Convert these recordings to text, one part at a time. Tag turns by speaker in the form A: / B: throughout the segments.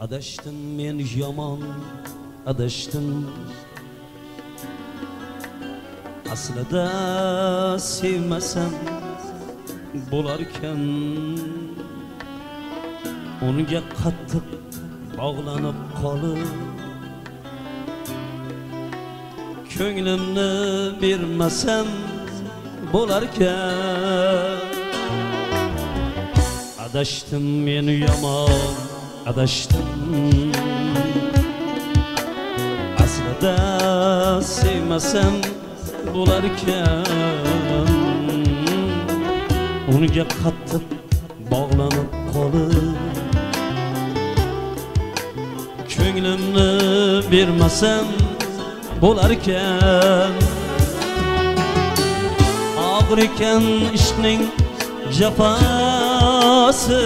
A: Adashdim men yomon adashdim. Aslida sevmasam bo'larkan. Unga qattiq bog'lanib qolib ko'nglimni bermasam bo'larkan. Adashdim men yomon adashdim. Aslida sevmasam bo'larkan. Unga qattiq bog'lanib qolib ko'nglimni bermasam bo'larkan. Og'ir ekan ishqning jafosi,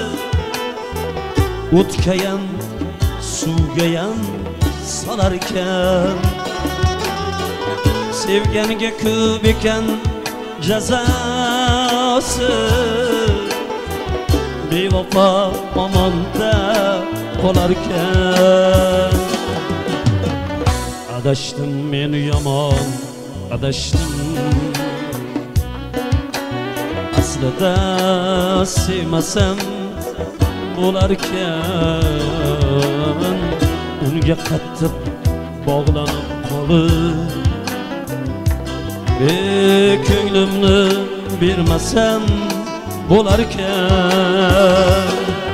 A: o'tkayam suvgayam solarkan. Sevganga ko'p ekan jazosi, bevafo omonda qolarkan. Adashdim men yomon adashdim. Aslida sevmasam bo'larkan. Unga qattiq bog'lanib qolib ko'nglimni bermasam bo'larkan.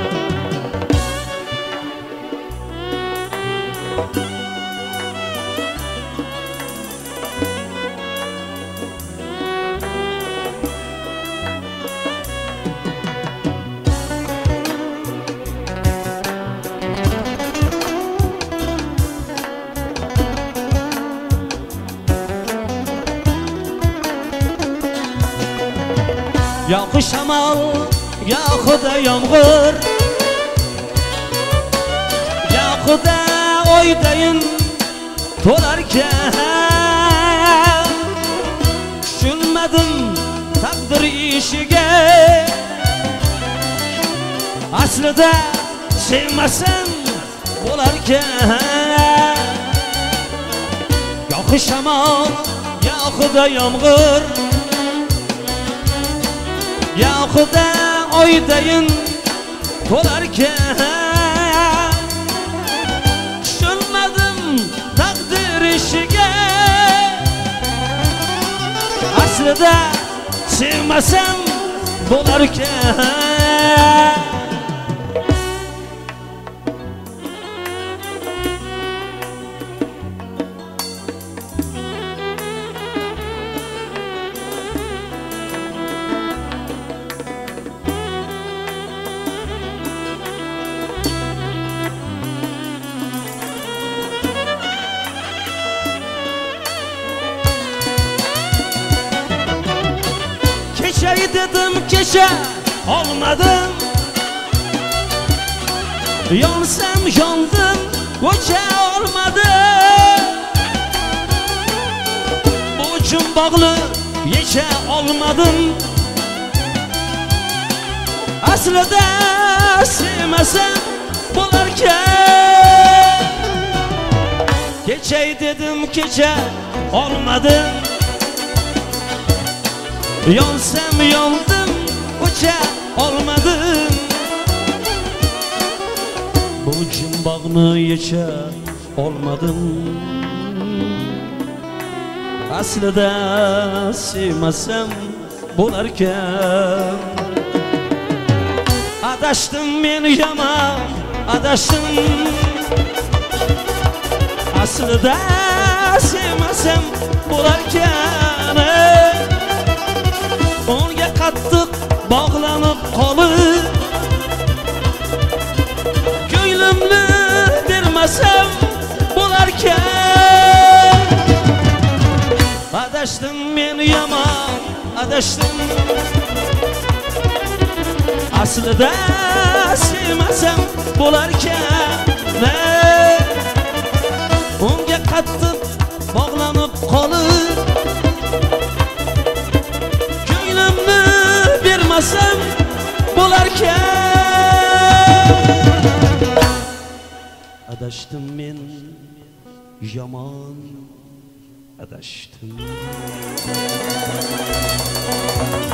A: Ya shamol, ya xudo yomg'ir, ya xudo oydayin to'larkan. Tushunmadim taqdir ishiga, aslida sevmasam bo'larkan. Ya shamol, ya xudo yomg'ir, ya xudo oydayin to'larkan. Tushunmadim taqdir ishiga, aslida sevmasam bo'larkan. Dedim kecha olmadim, yonsam yondim, o'cha olmadim. Bu jumboqni yecha olmadim. Aslida sevmasam bo'larkan. Kecha dedim kecha olmadim, yonsam yondim, o'cha olmadim. Bu jumboqni yecha olmadim. Aslida sevmasam bo'larkan. Adashdim men yomon adashdim. Aslida sevmasam bo'larkan. Unga qattiq bog'lanib qolib ko'nglimni bermasam bo'larkan. Adashdim men yomon adashdim. Aslida sevmasam bo'larkan. Unga qattiq bog'lanib qolib ko'nglimni bermasam bo'larkan. adashdim men, yomon adashdim.